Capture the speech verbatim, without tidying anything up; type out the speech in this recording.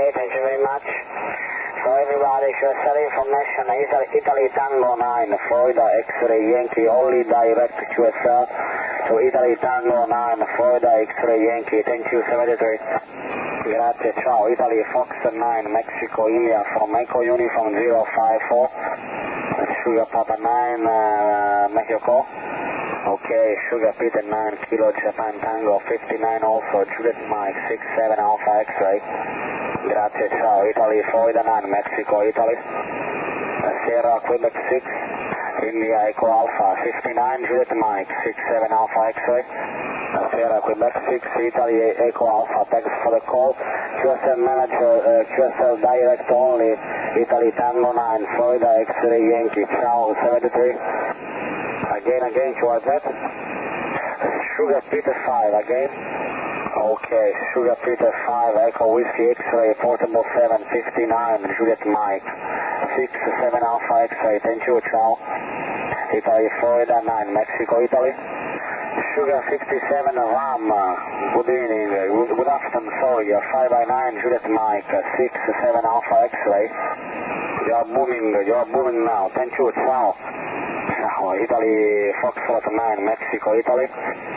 thank you very much. So everybody, Q S L information, Italy, Italy Tango nine, Florida X-ray Yankee, only direct Q S L to Italy Tango nine, Florida X-ray Yankee, thank you, seventy-three. Grazie, ciao, Italy Fox nine, Mexico India, from Echo Uniform zero five four, Sugar Papa nine, uh, Mexico. Okay, Sugar Peter nine, Kilo Japan Tango fifty-nine, also Juliet Mike six seven Alpha X-ray. Grazie, ciao, Italy Florida nine, Mexico, Italy. Sierra Quebec six, India Echo Alpha fifty-nine, Juliet Mike six seven Alpha X-ray. Sierra Quebec six, Italy Echo Alpha, thanks for the call. Q S L manager, uh, Q S L direct only, Italy Tango nine, Florida X-ray Yankee, ciao, seventy-three. Again, again, towards that. Sugar Peter five, again. Okay, Sugar Peter five, Echo Whiskey X-ray, Portable seven, fifty-nine, Juliet Mike, six seven Alpha X-ray, thank you, ciao. Italy Florida nine, Mexico, Italy. Sugar fifty-seven, Ram, good evening, good, good afternoon, sorry, five by nine, Juliet Mike, six seven Alpha X-ray. You are booming, you are booming now, thank you, ciao. Ciao, Italy Foxtrot nine, Mexico, Italy.